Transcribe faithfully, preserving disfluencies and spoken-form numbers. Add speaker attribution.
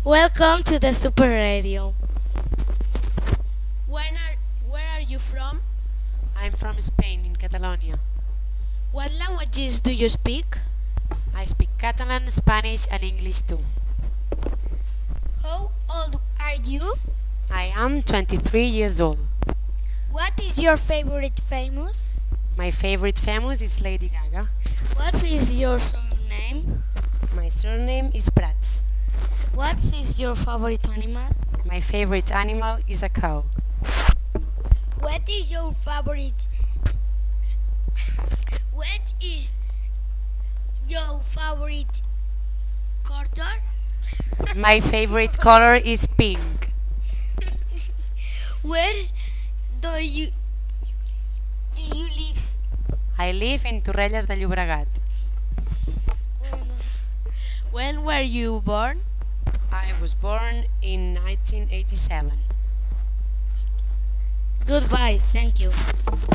Speaker 1: Welcome to the Super Radio.
Speaker 2: When are, where are you from?
Speaker 3: I'm from Spain, in Catalonia.
Speaker 2: What languages do you speak?
Speaker 3: I speak Catalan, Spanish, and English too.
Speaker 1: How old are you?
Speaker 3: I am twenty-three years old.
Speaker 1: What is your favorite famous?
Speaker 3: My favorite famous is Lady Gaga.
Speaker 1: What is your surname?
Speaker 3: My surname is Prats.
Speaker 1: What is your favorite animal?
Speaker 3: My favorite animal is a cow.
Speaker 1: What is your favorite? What is your favorite color?
Speaker 3: My favorite color is pink.
Speaker 1: Where do you do you live?
Speaker 3: I live in Torrelles de Llobregat.
Speaker 2: When were you born?
Speaker 3: I was born in nineteen eighty-seven.
Speaker 1: Goodbye. Thank you.